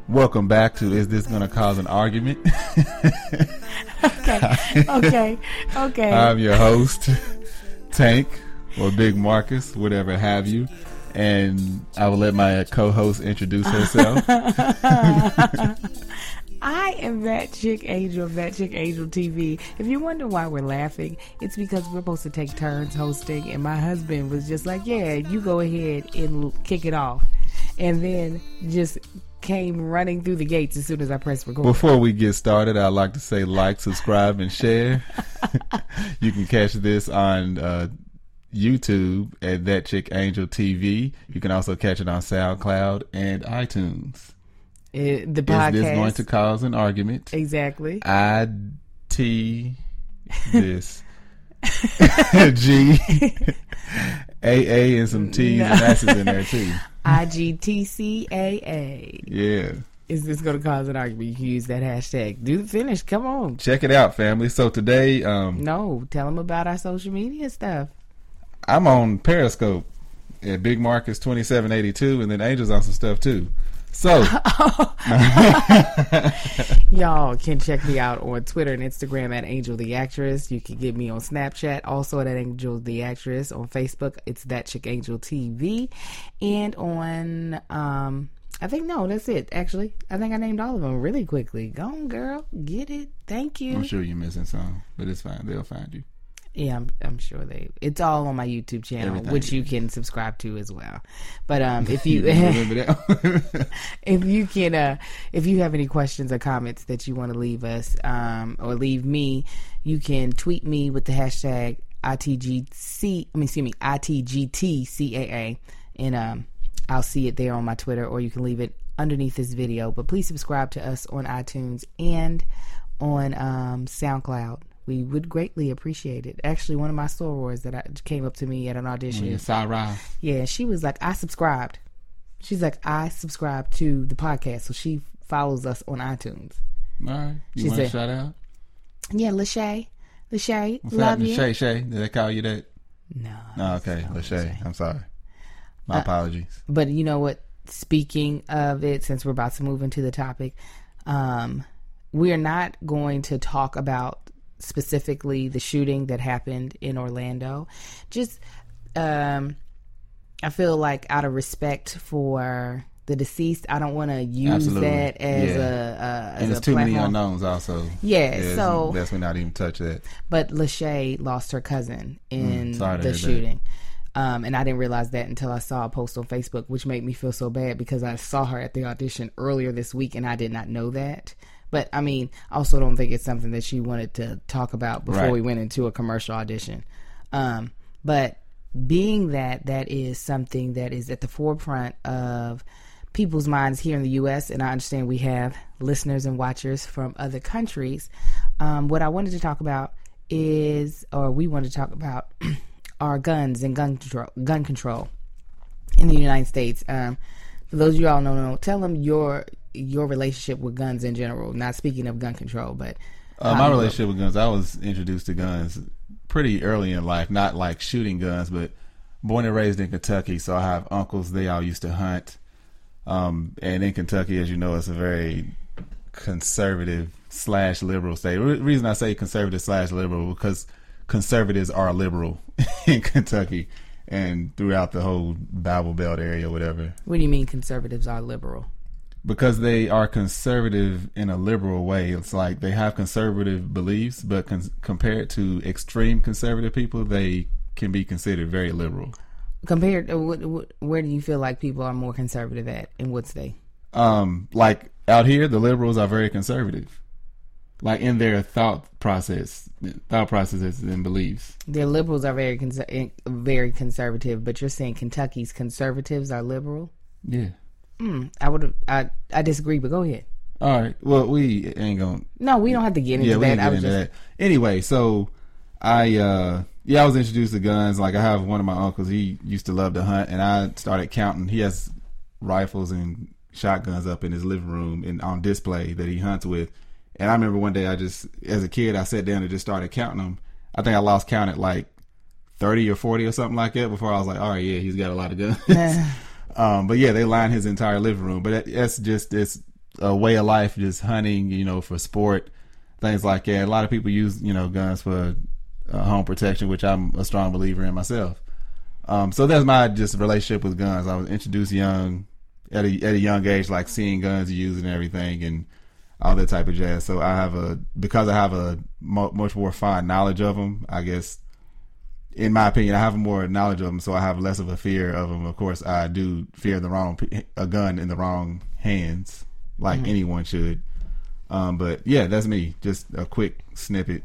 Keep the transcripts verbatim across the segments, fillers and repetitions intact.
Welcome back to Is This Gonna Cause an Argument? okay, okay, okay. I'm your host, Tank, or Big Marcus, whatever have you. And I will let my co-host introduce herself. I am that chick Angel of That Chick Angel T V. If you wonder why we're laughing, it's because we're supposed to take turns hosting, and my husband was just like, yeah, you go ahead and kick it off. And then just came running through the gates as soon as I pressed record. Before we get started, I'd like to say like, subscribe, and share. You can catch this on uh, YouTube at That Chick Angel T V. You can also catch it on SoundCloud and iTunes. It, the podcast. Is this going to cause an argument? Exactly. I T this G A A and some T's no. and S's in there too. I G T C A A. Yeah. Is this going to cause an argument? You can use that hashtag. Do the finish. Come on. Check it out, family. So today, um, no, tell them about our social media stuff. I'm on Periscope at Big Marcus twenty-seven eighty-two, and then Angel's on some stuff too. So, y'all can check me out on Twitter and Instagram at Angel the Actress. You can get me on Snapchat, also at Angel the Actress. On Facebook, it's That Chick Angel T V. And on, um, I think, no, that's it, actually. I think I named all of them really quickly. Go on, girl. Get it. Thank you. I'm sure you're missing some, but it's fine. They'll find you. Yeah, I'm, I'm sure they. It's all on my YouTube channel, Everything which you can subscribe to as well. But um, if you, you if you can, uh, if you have any questions or comments that you want to leave us, um, or leave me, you can tweet me with the hashtag I T G C. I mean, excuse me, I T G T C A A, and um, I'll see it there on my Twitter, or you can leave it underneath this video. But please subscribe to us on iTunes and on um, SoundCloud. We would greatly appreciate it. Actually, one of my sorors that I, came up to me at an audition. Yeah, Sarah. Yeah, she was like, I subscribed. She's like, I subscribe to the podcast. So she follows us on iTunes. All right. You she want said, a shout out? Yeah, Lachey. Lachey, What's love happening? you. Shay, Shay. Did they call you that? No. Oh, okay. Lachey. I'm sorry. My uh, apologies. But you know what? Speaking of it, since we're about to move into the topic, um, we're not going to talk about specifically the shooting that happened in Orlando. Just um I feel like out of respect for the deceased, I don't want to use Absolutely. that as yeah. a, a as and there's a too platform. many unknowns also. Yeah, yeah so best we not even touch that. But Lachey lost her cousin in mm, the shooting. Um, and I didn't realize that until I saw a post on Facebook, which made me feel so bad because I saw her at the audition earlier this week and I did not know that. But, I mean, I also don't think it's something that she wanted to talk about before right. we went into a commercial audition. Um, but being that that is something that is at the forefront of people's minds here in the U S, and I understand we have listeners and watchers from other countries, um, what I wanted to talk about is, or we wanted to talk about, are guns and gun control, gun control in the United States. Um, for those of you all don't know, tell them your... your relationship with guns in general, not speaking of gun control, but uh, my relationship with guns, I was introduced to guns pretty early in life, not like shooting guns, but born and raised in Kentucky, so I have uncles. They all used to hunt, um, and in Kentucky, as you know, it's a very conservative slash liberal state. The reason I say conservative slash liberal because conservatives are liberal in Kentucky and throughout the whole Bible Belt area, whatever. What do you mean conservatives are liberal? Because they are conservative in a liberal way. It's like they have conservative beliefs, but con- compared to extreme conservative people, they can be considered very liberal. Compared to what, what, where do you feel like people are more conservative at, in what state? Um, like out here, the liberals are very conservative, like in their thought process, thought processes and beliefs. Their liberals are very cons- very conservative, but you're saying Kentucky's conservatives are liberal? Yeah. Mm, I would. I I disagree, but go ahead. All right. Well, we ain't gonna. No, we don't have to get into yeah, that. we ain't I get was into just... that. Anyway, so I uh yeah, I was introduced to guns. Like I have one of my uncles. He used to love to hunt, and I started counting. He has rifles and shotguns up in his living room and on display that he hunts with. And I remember one day, I just, as a kid, I sat down and just started counting them. I think I lost count at like thirty or forty or something like that before I was like, all right, yeah, he's got a lot of guns. um, but yeah, they line his entire living room. But that's just, it's a way of life, just hunting, you know, for sport, things like that. A lot of people use, you know, guns for uh, home protection, which I'm a strong believer in myself. Um, so that's my just relationship with guns. I was introduced young, at a at a young age, like seeing guns used and everything, and all that type of jazz. So I have a because I have a mo- much more fine knowledge of them. I guess, in my opinion, I have more knowledge of them, so I have less of a fear of them. Of course, I do fear the wrong a gun in the wrong hands, like mm-hmm. anyone should. Um, but yeah, that's me. Just a quick snippet.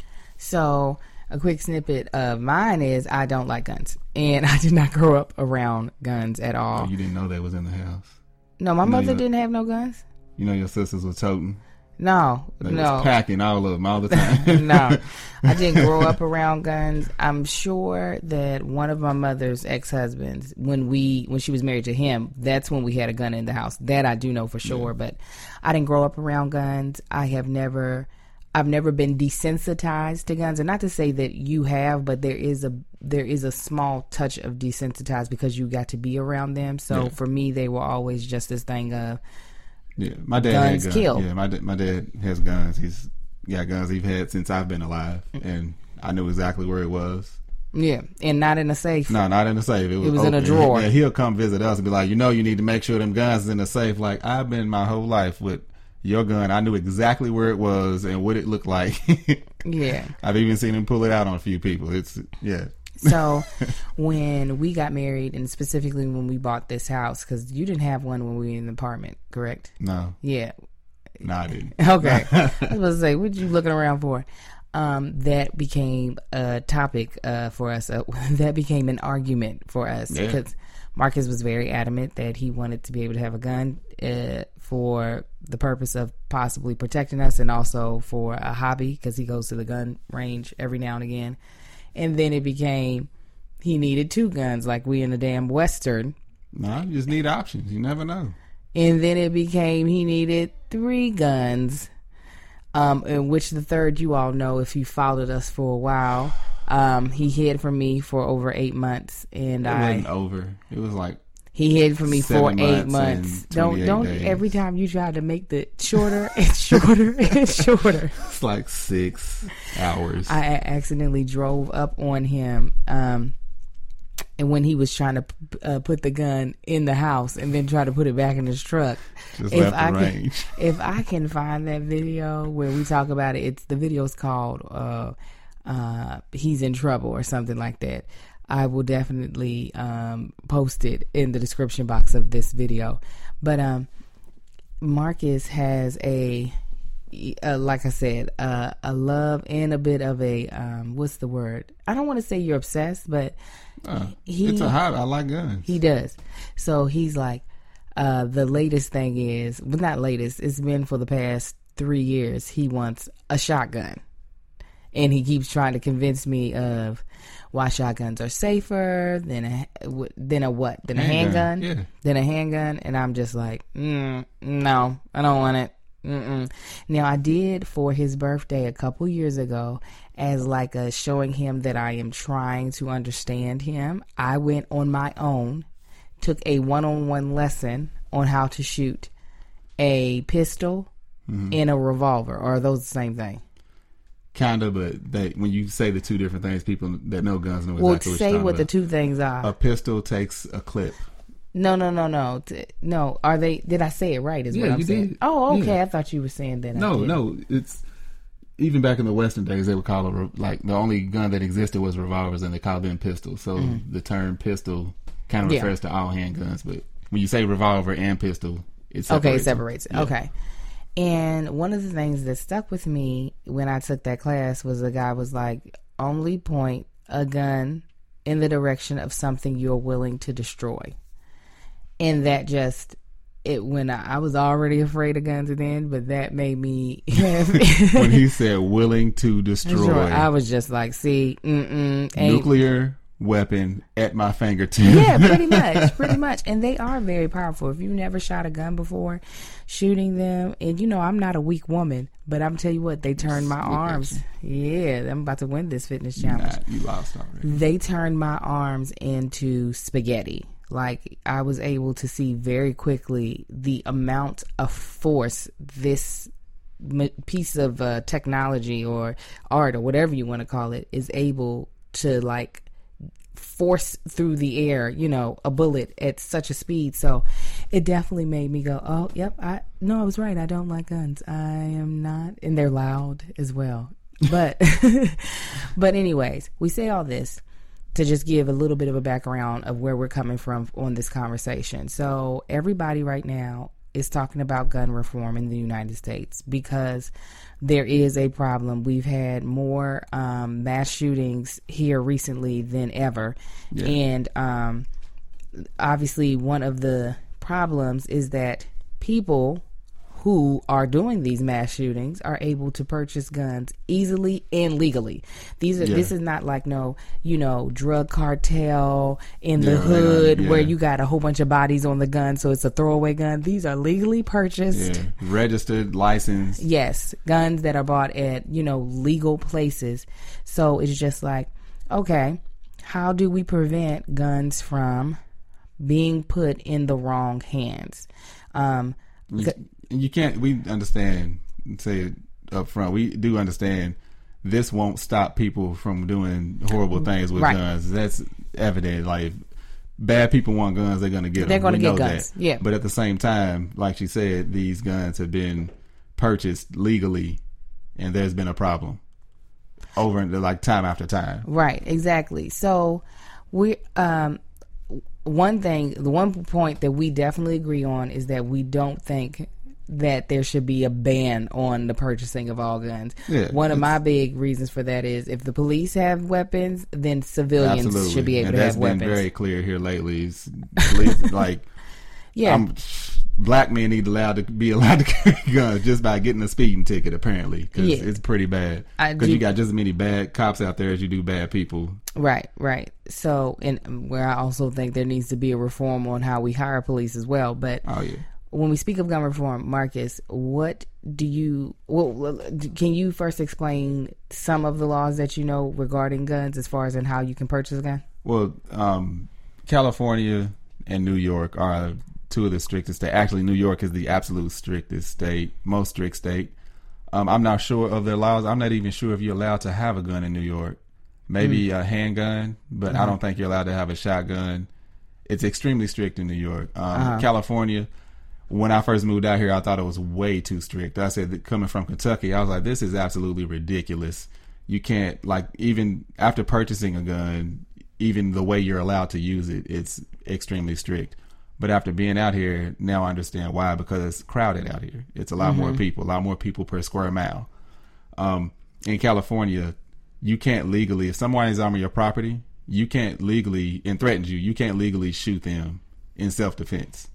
So. A quick snippet of mine is I don't like guns, and I did not grow up around guns at all. Oh, you didn't know they was in the house? No, my you mother know, didn't have no guns. You know your sisters were toting? No, they no. was packing all of them all the time. No, I didn't grow up around guns. I'm sure that one of my mother's ex-husbands, when we when she was married to him, that's when we had a gun in the house. That I do know for sure, yeah. But I didn't grow up around guns. I have never... I've never been desensitized to guns, and not to say that you have, but there is a there is a small touch of desensitized because you got to be around them. So yeah. For me, they were always just this thing of yeah. My dad guns had guns. kill. Yeah, my dad, my dad has guns. He's got guns he's had since I've been alive, and I knew exactly where it was. Yeah, and not in a safe. No, not in a safe. It was, it was open. in a drawer. Yeah, he'll come visit us and be like, you know, you need to make sure them guns is in the safe. Like I've been my whole life with. Your gun, I knew exactly where it was and what it looked like. Yeah. I've even seen him pull it out on a few people. It's, yeah. So when we got married, and specifically when we bought this house, because you didn't have one when we were in the apartment, correct? No. Yeah. No, I didn't. Okay. I was about to say, what you looking around for? Um, that became a topic uh, for us. Uh, that became an argument for us yeah. because Marcus was very adamant that he wanted to be able to have a gun uh, for the purpose of possibly protecting us and also for a hobby because he goes to the gun range every now and again. And then it became he needed two guns like we in the damn Western. No, you just need options. You never know. And then it became he needed three guns, um, in which the third you all know if you followed us for a while. Um, he hid from me for over eight months, and it I wasn't over. It was like he hid from me for seven eight months months. and Don't don't days. every time you try to make the shorter, it's shorter, it's shorter. It's like six hours. I accidentally drove up on him, um, and when he was trying to uh, put the gun in the house and then try to put it back in his truck. Just if left I the can, range. If I can find that video where we talk about it, it's the video's called uh, uh, "He's in Trouble" or something like that. I will definitely um, post it in the description box of this video. But um, Marcus has a, uh, like I said, uh, a love and a bit of a um, what's the word? I don't want to say you're obsessed, but uh, he, it's a hobby. I like guns. He does. So he's like, uh, the latest thing is, well, not latest. It's been for the past three years. He wants a shotgun. And he keeps trying to convince me of why shotguns are safer than a than a what than a handgun, handgun yeah. than a handgun, and I'm just like, mm, no, I don't want it. Mm-mm. Now I did for his birthday a couple years ago, as like a showing him that I am trying to understand him. I went on my own, took a one-on-one lesson on how to shoot a pistol mm-hmm. and a revolver. Or are those the same thing? Kind of, but they, when you say the two different things, people that know guns know exactly well, what you're say talking what about. the two things are. A pistol takes a clip. No, no, no, no, T- no. Are they? Did I say it right? Is yeah, what I'm you saying. did. Oh, okay. Yeah. I thought you were saying that. No, I did. no. It's even back in the Western days, they would call it like the only gun that existed was revolvers, and they called them pistols. So mm-hmm. the term pistol kind of yeah. refers to all handguns, but when you say revolver and pistol, it separates okay, it separates. Yeah. Okay. And one of the things that stuck with me when I took that class was the guy was like, only point a gun in the direction of something you're willing to destroy. And that just, it when I, I was already afraid of guns then, but that made me. When he said willing to destroy, I was just like, see, mm-mm. Nuclear weapon at my fingertips. Yeah, pretty much, pretty much. And they are very powerful. If you've never shot a gun before, shooting them, and you know, I'm not a weak woman, but I'm tell you what, they turned my arms. Yeah, I'm about to win this fitness challenge. Nah, you lost already. They turned my arms into spaghetti. Like, I was able to see very quickly the amount of force this piece of uh, technology or art or whatever you want to call it is able to, like, force through the air, you know, a bullet at such a speed. So it definitely made me go, oh, yep, I no, I was right. I don't like guns. I am not. And they're loud as well. But, but anyways, we say all this to just give a little bit of a background of where we're coming from on this conversation. So everybody right now is talking about gun reform in the United States because there is a problem. We've had more um, mass shootings here recently than ever. Yeah. And um, obviously one of the problems is that people who are doing these mass shootings are able to purchase guns easily and legally. These are yeah. This is not like no, you know, drug cartel in the yeah, hood yeah. where you got a whole bunch of bodies on the gun, so it's a throwaway gun. These are legally purchased, yeah. registered, licensed. Yes, guns that are bought at, you know, legal places. So it's just like, okay, how do we prevent guns from being put in the wrong hands? Um, you, you can't. We understand. Say it up front. We do understand. This won't stop people from doing horrible things with right. guns. That's evident. Like, bad people want guns, they're going to get them. They're going to get guns. That. Yeah. But at the same time, like she said, these guns have been purchased legally, and there's been a problem over and like time after time. Right. Exactly. So we um. One thing, the one point that we definitely agree on is that we don't think that there should be a ban on the purchasing of all guns. Yeah, one of my big reasons for that is if the police have weapons, then civilians absolutely. should be able and to have weapons. That's been very clear here lately. Police, like, yeah, I'm, black men need allowed to be allowed to carry guns just by getting a speeding ticket, apparently, because yeah. it's pretty bad. Because you got just as many bad cops out there as you do bad people. Right, right. So, and where I also think there needs to be a reform on how we hire police as well. But oh yeah. When we speak of gun reform, Marcus, what do you, well, can you first explain some of the laws that you know regarding guns as far as in how you can purchase a gun? Well, um, California and New York are two of the strictest states. Actually, New York is the absolute strictest state, most strict state. Um, I'm not sure of their laws. I'm not even sure if you're allowed to have a gun in New York. Maybe mm. a handgun, but mm-hmm. I don't think you're allowed to have a shotgun. It's extremely strict in New York. Um, uh-huh. California, when I first moved out here, I thought it was way too strict. I said, that coming from Kentucky, I was like, this is absolutely ridiculous. You can't, like, even after purchasing a gun, even the way you're allowed to use it, it's extremely strict. But after being out here, now I understand why, because it's crowded out here. It's a lot mm-hmm. more people, a lot more people per square mile. Um, in California, you can't legally, if someone is on your property, you can't legally, and threatens you, you can't legally shoot them in self-defense.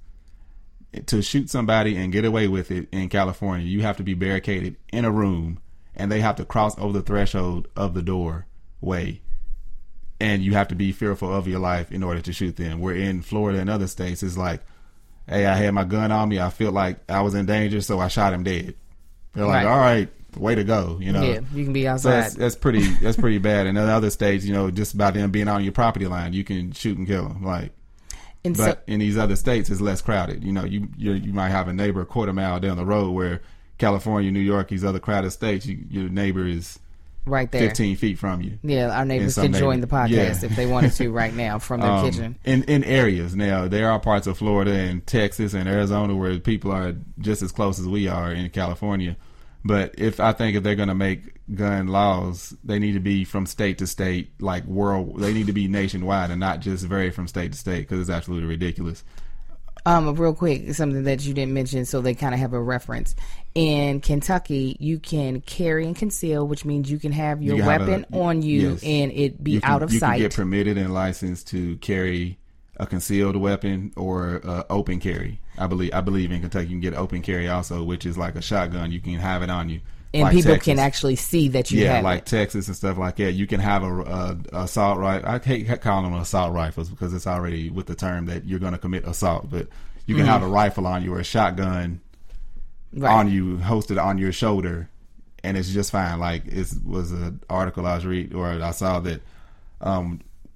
To shoot somebody and get away with it in California, you have to be barricaded in a room, and they have to cross over the threshold of the doorway, and you have to be fearful of your life in order to shoot them. We're in Florida and other states, it's like, hey, I had my gun on me, I feel like I was in danger, so I shot him dead. They're like, right. all right, way to go, you know. Yeah, you can be outside. So that's, that's pretty that's pretty bad. And in other states, you know, just by them being on your property line, you can shoot and kill them. Like, and but so, in these other states, it's less crowded. You know, you you you might have a neighbor a quarter mile down the road, where California, New York, these other crowded states, you, your neighbor is right there, fifteen feet from you. Yeah, our neighbors can join the podcast yeah. if they wanted to right now from their um, kitchen. In in areas now, there are parts of Florida and Texas and Arizona where people are just as close as we are in California. But if I think if they're going to make gun laws, they need to be from state to state, like world. They need to be nationwide and not just vary from state to state, because it's absolutely ridiculous. Um, real quick, something that you didn't mention, so they kind of have a reference. In Kentucky, you can carry and conceal, which means you can have your you can weapon have a, on you yes. and it be you can, out of you sight. You can get permitted and licensed to carry a concealed weapon or uh, open carry. I believe I believe in Kentucky you can get open carry also, which is like a shotgun. You can have it on you, and like people Texas. Can actually see that you yeah, have like it. Texas and stuff like that. You can have a, a, a assault rifle. I hate calling them assault rifles because it's already with the term that you're going to commit assault. But you can mm-hmm. have a rifle on you or a shotgun right. on you, hosted on your shoulder, and it's just fine. Like it was an article I was reading or I saw that. Um,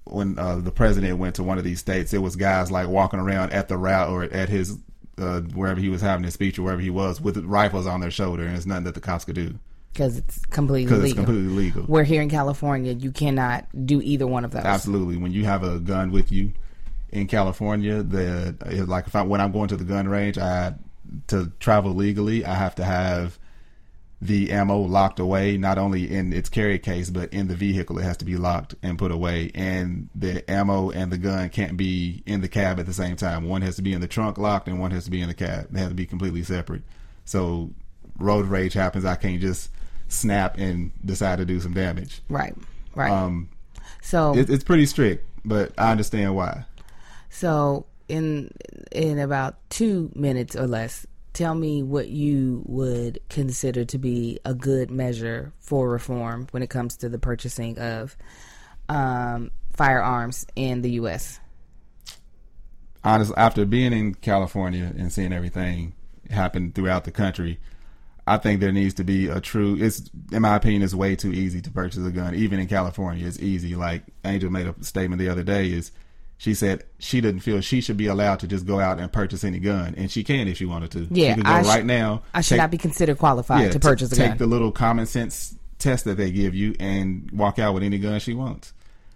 when uh, the president went to one of these states, it was guys like walking around at the route or at his uh, wherever he was having his speech or wherever he was with rifles on their shoulder, and it's nothing that the cops could do. Because it's completely Because legal. it's completely legal. Where here in California, you cannot do either one of those. Absolutely. When you have a gun with you in California, the like if I, when I'm going to the gun range, I to travel legally, I have to have the ammo locked away, not only in its carry case, but in the vehicle. It has to be locked and put away. And the ammo and the gun can't be in the cab at the same time. One has to be in the trunk locked and one has to be in the cab. They have to be completely separate. So road rage happens. I can't just snap and decide to do some damage. Right, right. Um, so it, it's pretty strict, but I understand why. So in in about two minutes or less, tell me what you would consider to be a good measure for reform when it comes to the purchasing of um, firearms in the U S. Honestly, after being in California and seeing everything happen throughout the country, I think there needs to be a true, it's, in my opinion, it's way too easy to purchase a gun. Even in California, it's easy. Like Angel made a statement the other day is, she said she didn't feel she should be allowed to just go out and purchase any gun. And she can if she wanted to. Yeah, she can go I right sh- now. I should take, not be considered qualified yeah, to purchase t- a gun. Take the little common sense test that they give you and walk out with any gun she wants.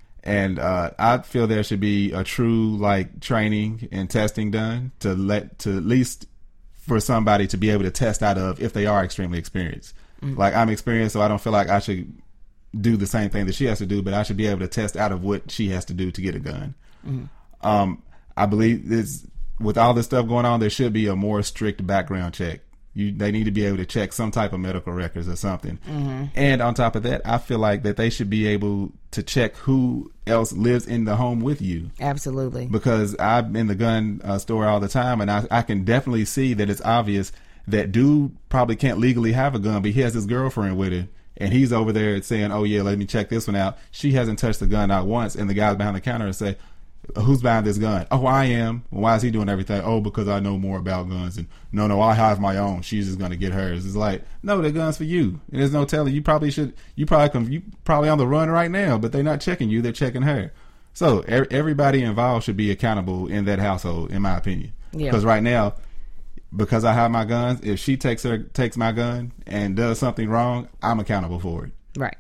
And uh, I feel there should be a true like training and testing done to let to at least for somebody to be able to test out of if they are extremely experienced. Mm-hmm. Like I'm experienced, so I don't feel like I should do the same thing that she has to do, but I should be able to test out of what she has to do to get a gun. Mm-hmm. Um, I believe this with all this stuff going on, there should be a more strict background check. You, they need to be able to check some type of medical records or something. Mm-hmm. And on top of that, I feel like that they should be able to check who else lives in the home with you. Absolutely. Because I'm in the gun uh, store all the time, and I, I can definitely see that it's obvious that dude probably can't legally have a gun, but he has his girlfriend with him. And he's over there saying, oh, yeah, let me check this one out. She hasn't touched the gun not once. And the guys behind the counter say, who's buying this gun? Oh, I am. Well, why is he doing everything? Oh, because I know more about guns. And no, no, I have my own. She's just going to get hers. It's like, no, the gun's for you. And there's no telling. You probably should, you probably can, you probably on the run right now, but they're not checking you. They're checking her. So er- everybody involved should be accountable in that household, in my opinion. Yeah. Because right now, because I have my guns, if she takes her, takes my gun and does something wrong, I'm accountable for it. Right.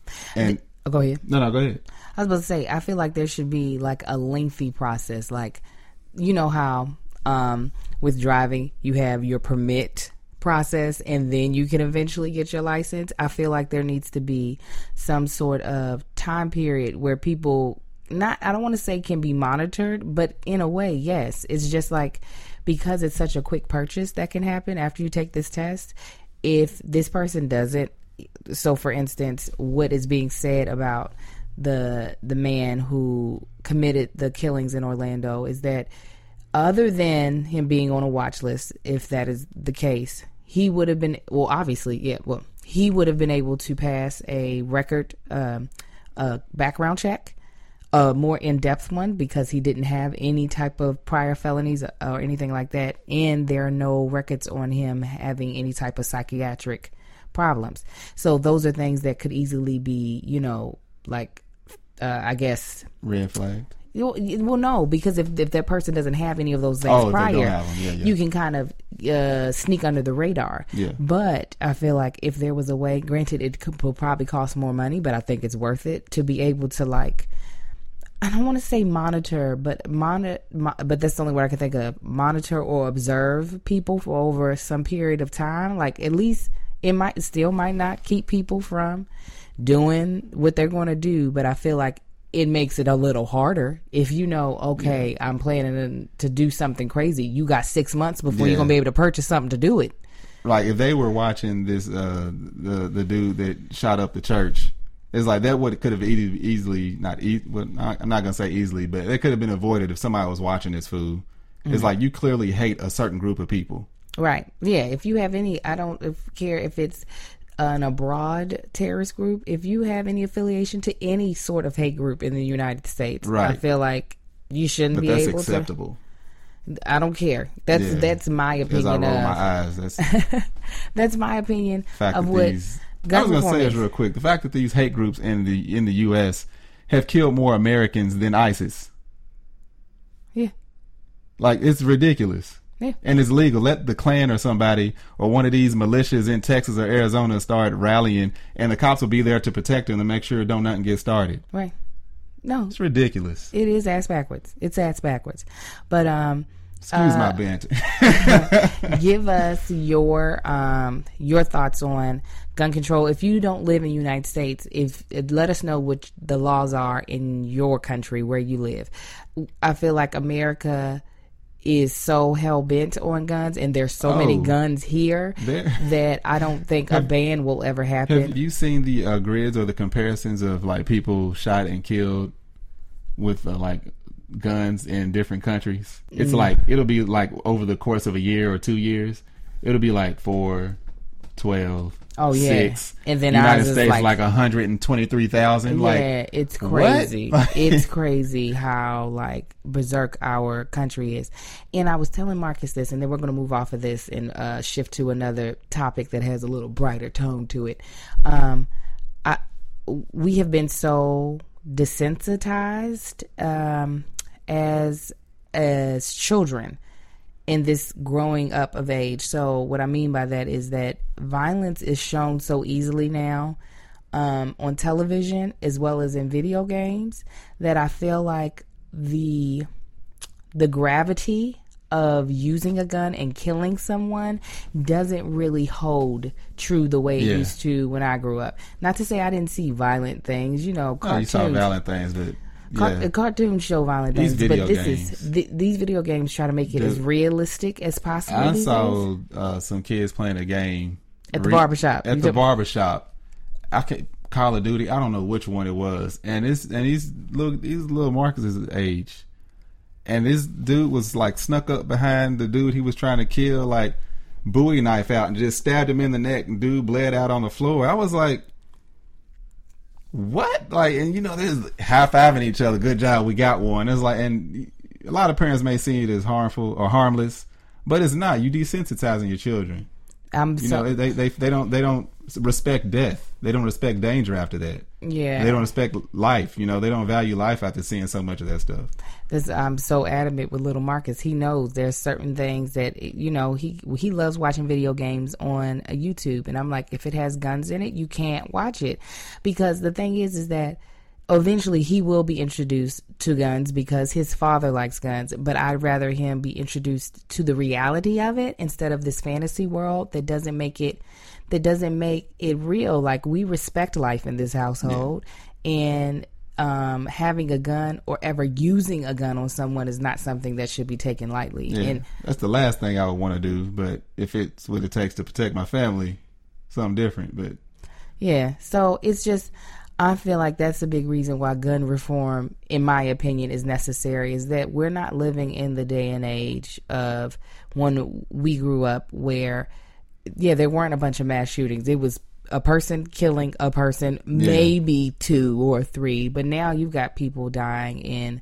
And oh, go ahead. No, no, go ahead. I was about to say, I feel like there should be like a lengthy process. Like, you know how um, with driving, you have your permit process and then you can eventually get your license. I feel like there needs to be some sort of time period where people, not, I don't want to say can be monitored, but in a way, yes. It's just like, because it's such a quick purchase that can happen after you take this test, if this person doesn't, so for instance, what is being said about the the man who committed the killings in Orlando is that other than him being on a watch list, if that is the case, he would have been, well, obviously, yeah, well, he would have been able to pass a record, um, a background check, a more in-depth one, because he didn't have any type of prior felonies or anything like that, and there are no records on him having any type of psychiatric problems. So those are things that could easily be, you know, like, uh, I guess, red flagged. You, well, no, because if if that person doesn't have any of those things oh, prior, yeah, yeah. you can kind of uh, sneak under the radar. Yeah. But I feel like if there was a way, granted, it could will probably cost more money, but I think it's worth it to be able to, like, I don't want to say monitor, but monitor, mo- but that's the only word I can think of. Monitor or observe people for over some period of time. Like, at least it might still might not keep people from doing what they're going to do, but I feel like it makes it a little harder if you know, okay, yeah. I'm planning to do something crazy. You got six months before yeah. you're going to be able to purchase something to do it. Like, if they were watching this, uh, the the dude that shot up the church, it's like that would could have easily, easily not, e- well, I'm not going to say easily, but it could have been avoided if somebody was watching this fool. Mm-hmm. It's like you clearly hate a certain group of people. Right. Yeah. If you have any, I don't care if it's an abroad terrorist group, if you have any affiliation to any sort of hate group in the United States, right. I feel like you shouldn't but be that's able acceptable. to. I don't care. That's yeah. that's my opinion. As I roll of, my eyes, that's that's my opinion fact of that what these, I was going to say this real quick. The fact that these hate groups in the in the U S have killed more Americans than ISIS. Yeah. Like, it's ridiculous. Yeah. And it's legal. Let the Klan or somebody or one of these militias in Texas or Arizona start rallying, and the cops will be there to protect them and make sure don't nothing get started. Right. No. It's ridiculous. It is ass backwards. It's ass backwards. But, um... Excuse uh, my banter. give us your um your thoughts on gun control. If you don't live in the United States, if let us know what the laws are in your country where you live. I feel like America is so hell bent on guns, and there's so oh, many guns here there. that I don't think have, a ban will ever happen. Have you seen the uh, grids or the comparisons of like people shot and killed with uh, like guns in different countries? It's mm. like it'll be like over the course of a year or two years, it'll be like four, twelve, oh yeah, six, and then United ours is States like, like one hundred and twenty three thousand. Yeah, like it's crazy. It's crazy how like berserk our country is. And I was telling Marcus this, and then we're going to move off of this and uh, shift to another topic that has a little brighter tone to it. Um, I we have been so desensitized um, as as children in this growing up of age. So what I mean by that is that violence is shown so easily now um, on television as well as in video games that I feel like the the gravity of using a gun and killing someone doesn't really hold true the way it yeah. used to when I grew up. Not to say I didn't see violent things, you know, cartoons. Oh, you saw violent things, but yeah. Car- cartoons show violent these things, but this games. is th- these video games try to make it the, as realistic as possible. I saw uh, some kids playing a game at the re- barbershop. At you the barbershop, I can Call of Duty. I don't know which one it was, and it's and he's look these little Marcus's age. And this dude was like snuck up behind the dude he was trying to kill, like Bowie knife out and just stabbed him in the neck, and dude bled out on the floor. I was like, what? Like, and you know, there's high-fiving each other. Good job, we got one. It's like, and a lot of parents may see it as harmful or harmless, but it's not. You desensitizing your children. I'm you so- know, they, they they don't they don't respect death. They don't respect danger after that. Yeah. They don't respect life. You know, they don't value life after seeing so much of that stuff. This, I'm so adamant with little Marcus. He knows there's certain things that, you know, he he loves watching video games on a YouTube. And I'm like, if it has guns in it, you can't watch it. Because the thing is, is that eventually he will be introduced to guns because his father likes guns. But I'd rather him be introduced to the reality of it instead of this fantasy world that doesn't make it that doesn't make it real. Like, we respect life in this household, yeah. and um, having a gun or ever using a gun on someone is not something that should be taken lightly. Yeah, and that's the last thing I would want to do. But if it's what it takes to protect my family, something different. But yeah, so it's just, I feel like that's a big reason why gun reform, in my opinion, is necessary, is that we're not living in the day and age of when we grew up where, yeah, there weren't a bunch of mass shootings. It was a person killing a person, yeah. maybe two or three. But now you've got people dying in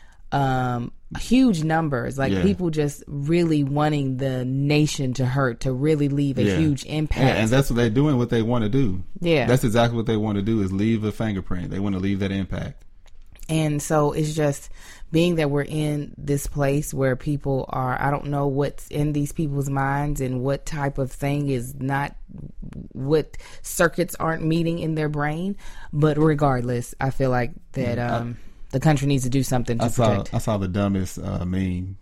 um, huge numbers. Like, yeah. people just really wanting the nation to hurt, to really leave a yeah. huge impact. Yeah, and that's what they're doing, what they want to do. Yeah. That's exactly what they want to do, is leave a fingerprint. They want to leave that impact. And so it's just being that we're in this place where people are, I don't know what's in these people's minds and what type of thing is not, what circuits aren't meeting in their brain. But regardless, I feel like that um, I, the country needs to do something to I protect. Saw, I saw the dumbest uh, meme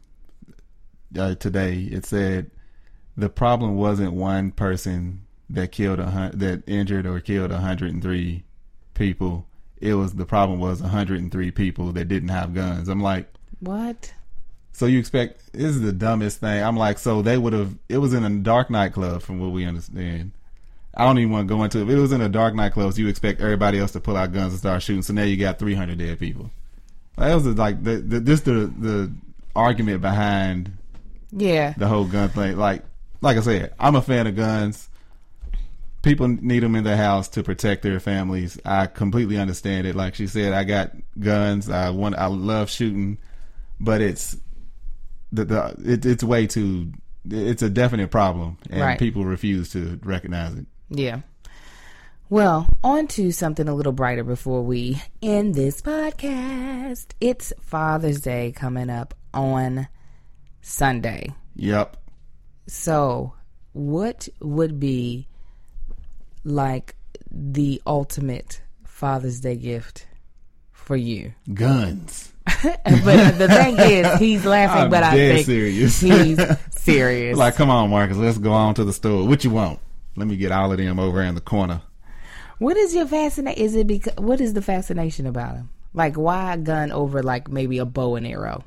uh, today. It said the problem wasn't one person that killed a hun- that injured or killed one hundred three people. It was the problem was one hundred three people that didn't have guns. I'm like, what? So you expect, this is the dumbest thing. I'm like, so they would have, it was in a dark nightclub from what we understand. I don't even want to go into it. If it was in a dark nightclub, so you expect everybody else to pull out guns and start shooting. So now you got three hundred dead people. That was like, the, the, this the the argument behind yeah the whole gun thing. Like, like I said, I'm a fan of guns. People need them in their house to protect their families. I completely understand it. Like she said, I got guns. I want. I love shooting, but it's the, the it, it's way too. It's a definite problem, and right. people refuse to recognize it. Yeah. Well, on to something a little brighter before we end this podcast. It's Father's Day coming up on Sunday. Yep. So, what would be like the ultimate Father's Day gift for you? Guns. But the thing is, he's laughing, I'm but I dead think serious. he's serious. Like, come on, Marcus, let's go on to the store. What you want? Let me get all of them over in the corner. What is your fascination? Is it because what is the fascination about him? Like, why a gun over like maybe a bow and arrow?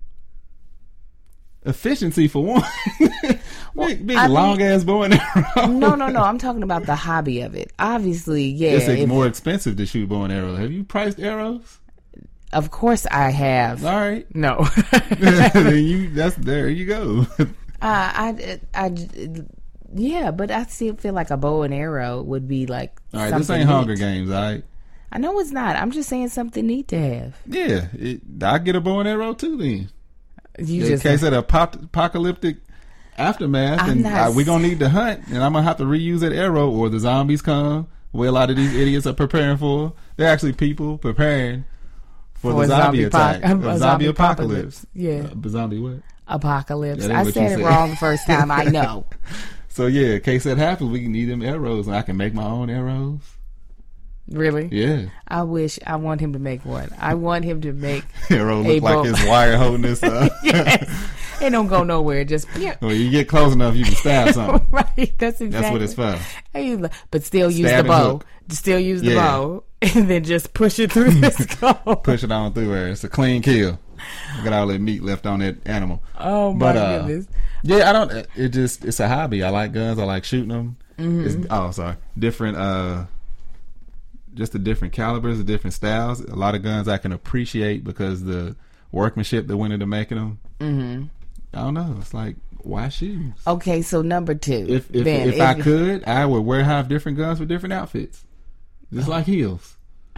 Efficiency for one. Well, big big I long mean, ass bow and arrow. No, no, no. I'm talking about the hobby of it. Obviously, yeah. It's like if- more expensive to shoot bow and arrow. Have you priced arrows? Of course, I have. All right. No. Then you that's there you go. Uh, I, I, yeah, but I still feel like a bow and arrow would be like. All right, this something ain't Hunger neat. Games, all right? I know it's not. I'm just saying something neat to have. Yeah, it, I get a bow and arrow too. Then You in just case of the pop, apocalyptic aftermath, I'm and not uh, we gonna need to hunt, and I'm gonna have to reuse that arrow, or the zombies come. Where a lot of these idiots are preparing for. They're actually people preparing for, For the a zombie zombie attack, po- a a zombie, zombie apocalypse. apocalypse. Yeah. uh, zombie what? apocalypse. That ain't I what said you it said. wrong the first time. I know. So yeah, in case that happens, we can need them arrows, and I can make my own arrows. Really? Yeah, I wish I want him to make one. I want him to make. arrow A look like bow. his wire holding this up. Yes. It don't go nowhere. Just When you get close enough, you can stab something. right. That's exactly. That's what it's for. Hey, but still use Stab the and bow. hook. Still use the Yeah. bow, and then just push it through the skull. Push it on through there. It's a clean kill. Got all that meat left on that animal. Oh my But, uh, goodness! Yeah, I don't. It just it's a hobby. I like guns. I like shooting them. Mm-hmm. It's, oh, sorry. Different. Uh, just the different calibers, the different styles. A lot of guns I can appreciate because the workmanship that went into making them. Mm-hmm. I don't know. It's like, why shoes? Okay, so number two. If if, Ben, if I could, I would wear have different guns with different outfits, just like heels.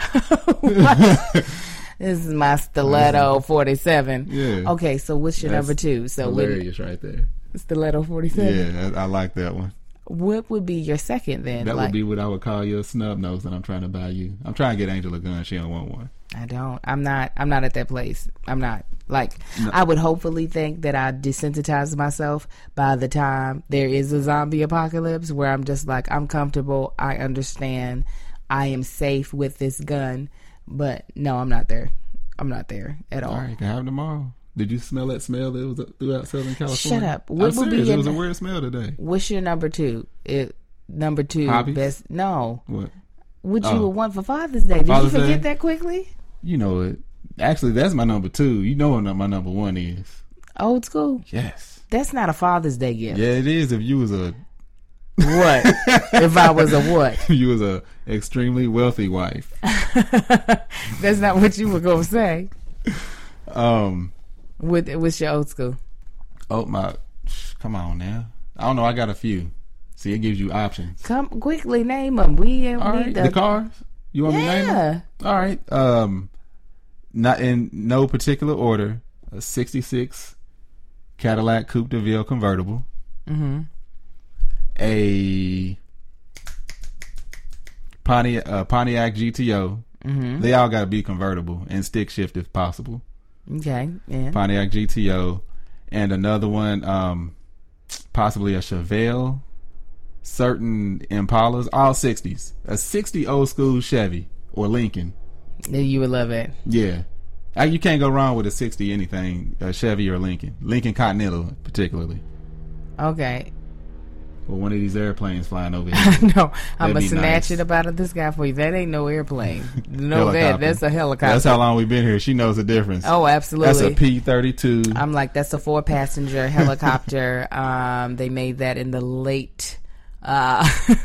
This is my stiletto forty-seven. Yeah. Okay, so what's your That's number two? So what, Hilarious, right there. stiletto forty-seven. Yeah, I, I like that one. What would be your second then? That like, would be what I would call your snub nose that I'm trying to buy you. I'm trying to get Angel a gun. She don't want one. I don't. I'm not. I'm not at that place. I'm not. Like, No. I would hopefully think that I desensitize myself by the time there is a zombie apocalypse, where I'm just like, I'm comfortable. I understand. I am safe with this gun. But no, I'm not there. I'm not there at all. All right, you can have them tomorrow. Did you smell that smell that was throughout Southern California? Shut up. I'm What would be serious. your- It was a weird smell today. What's your number two? It number two Hobbies? best. No, What? what you Oh. would want for Father's Day? Did Father's you forget Day? that quickly? You know it. Actually, that's my number two. You know what my number one is. Old school. Yes. That's not a Father's Day gift. Yeah, it is. If you was a, What? If I was a what? if you was a extremely wealthy wife. That's not what you were gonna say. Um. With what's your old school? Oh my! Come on now. I don't know. I got a few. See, it gives you options. Come quickly, name them. We don't All need right, the, the cars. You want me to name them? Yeah. All right. Um, not in no particular order. A sixty-six Cadillac Coupe de Ville convertible. Mm-hmm. A Pontiac, uh, Pontiac G T O. Mm-hmm. They all got to be convertible and stick shift if possible. Okay. Yeah. Pontiac G T O, and another one, um, possibly a Chevelle. Certain Impalas, all sixties. A sixty old school Chevy or Lincoln. You would love it. Yeah. Uh, You can't go wrong with a sixty anything, a Chevy or Lincoln. Lincoln Continental, particularly. Okay. Or one of these airplanes flying over here. No, I'm That'd gonna be snatch nice. it up out of this guy for you. That ain't no airplane. No, that Helicopter. that's a helicopter. That's how long we've been here. She knows the difference. Oh, absolutely. That's a P thirty-two. I'm like, that's a four passenger helicopter. Um, they made that in the late, uh,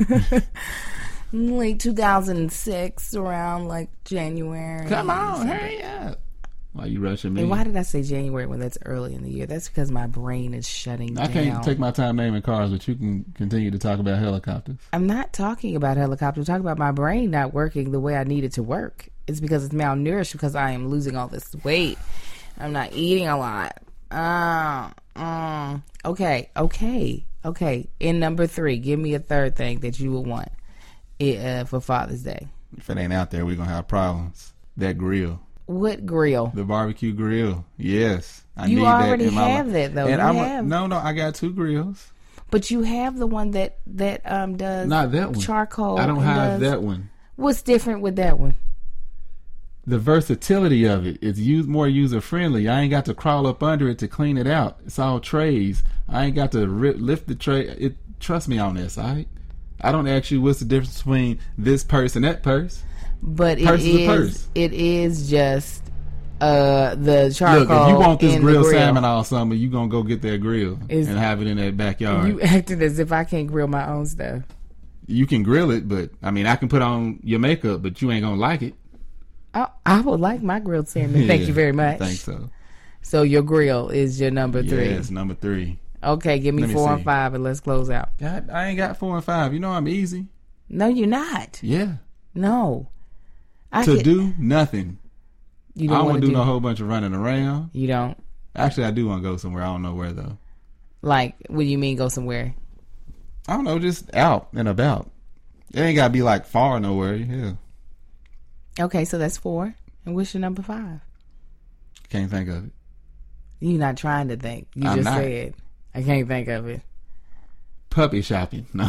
late two thousand six, around like January. Come on, hurry up. Why you rushing me? And why did I say January when that's early in the year? That's because my brain is shutting I down. can't take my time naming cars, but you can continue to talk about helicopters. I'm not talking about helicopter. I'm talking about my brain not working the way I need it to work. It's because it's malnourished because I am losing all this weight. I'm not eating a lot. Uh, uh, okay, okay, okay. In number three, give me a third thing that you would want. it, uh, for Father's Day? If it ain't out there, we're gonna have problems. That grill. What grill? The barbecue grill. Yes. I you need already that in my have life. that though. And you I'm have. A, no, no, I got two grills. But you have the one that that um does not that one. Charcoal. I don't and have does, that one. What's different with that one? The versatility of it. It's use, more user friendly. I ain't got to crawl up under it to clean it out. It's all trays. I ain't got to rip, lift the tray. It trust me on this, all right? I don't ask you what's the difference between this purse and that purse. But it purse is, is a purse. It is just uh, the charcoal. Look, if you want this in grilled the grill. salmon all summer, you gonna go get that grill Is- and have it in that backyard. You acted as if I can't grill my own stuff. You can grill it, but I mean, I can put on your makeup, but you ain't gonna like it. I, I would like my grilled salmon. Thank Yeah, you very much. I think so. So your grill is your number three. Yes, number three. Okay, give me, Let me four see. and five, and let's close out. God, I ain't got four and five. You know I'm easy. No, you're not. Yeah. No. I to could, do nothing. you I don't don't want want to to do do no whole bunch of running around. You don't. Actually, I do want to go somewhere. I don't know where though. Like, what do you mean go somewhere? I don't know, just out and about. It ain't gotta be like far nowhere. Yeah. Okay, so that's four. And what's your number five? Can't think of it. You're not trying to think. You I'm just not. said. I can't think of it. Puppy shopping. No.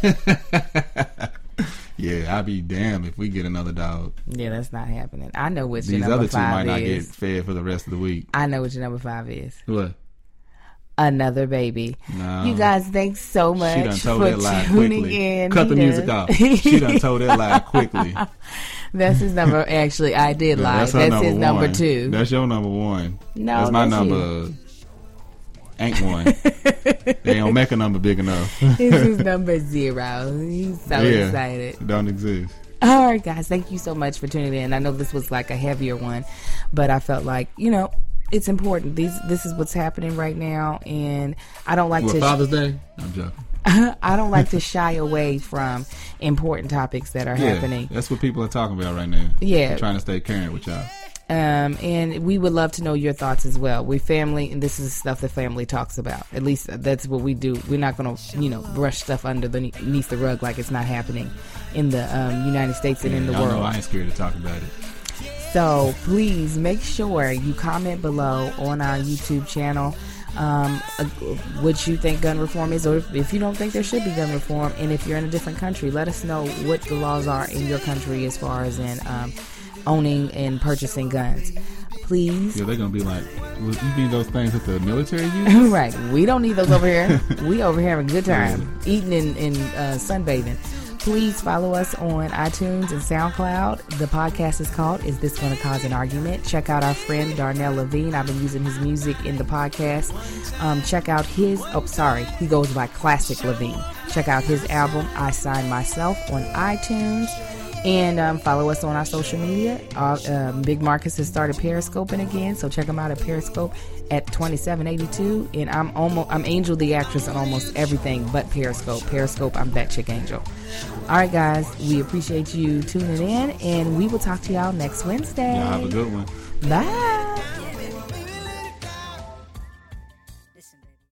Yeah, I'd be damned if we get another dog. Yeah, that's not happening. I know what your These number other two five might not get is. fed for the rest of the week. I know what your number five is. What? Another baby. No. You guys, thanks so much She done told for that lie tuning quickly. in. Cut the He music does. off. She done told that lie quickly. That's his number. Actually, I did Yeah, lie. that's That's, her number his number one. two. That's your number one. No, that's my that's number. you. Ain't one. They don't make a number big enough. This is number zero. He's so Yeah, excited. it don't exist. All right, guys. Thank you so much for tuning in. I know this was like a heavier one, but I felt like, you know, it's important. These, this is what's happening right now, and I don't like What, to. Father's Day? I'm joking. I don't like to shy away from important topics that are Yeah, happening. that's what people are talking about right now. Yeah. I'm trying to stay current with y'all. Um, and we would love to know your thoughts as well. We family, and this is stuff the family talks about. At least that's what we do. We're not going to, you know, brush stuff under the beneath the rug like it's not happening in the um, United States and Yeah, in the y'all world. know I ain't scared to talk about it. So please make sure you comment below on our YouTube channel um, uh, what you think gun reform is, or if, if you don't think there should be gun reform, and if you're in a different country, let us know what the laws are in your country as far as in um, owning and purchasing guns. Please. Yeah, they're gonna be like, well, you mean those things that the military uses? Right. We don't need those over here. We over here having a good time, eating and, and uh, sunbathing. Please follow us on iTunes and SoundCloud. The podcast is called Is This Gonna Cause an Argument? Check out our friend Darnell Levine. I've been using his music in the podcast. Um, check out his, oh, sorry, he goes by Classic Levine. Check out his album, I Sign Myself, on iTunes. And um, follow us on our social media. Uh, um, Big Marcus has started Periscoping again, so check him out at Periscope at twenty-seven eighty-two. And I'm almost I'm Angel the actress on almost everything but Periscope. Periscope, I'm that chick Angel. All right, guys, we appreciate you tuning in, and we will talk to y'all next Wednesday. Y'all have a good one. Bye.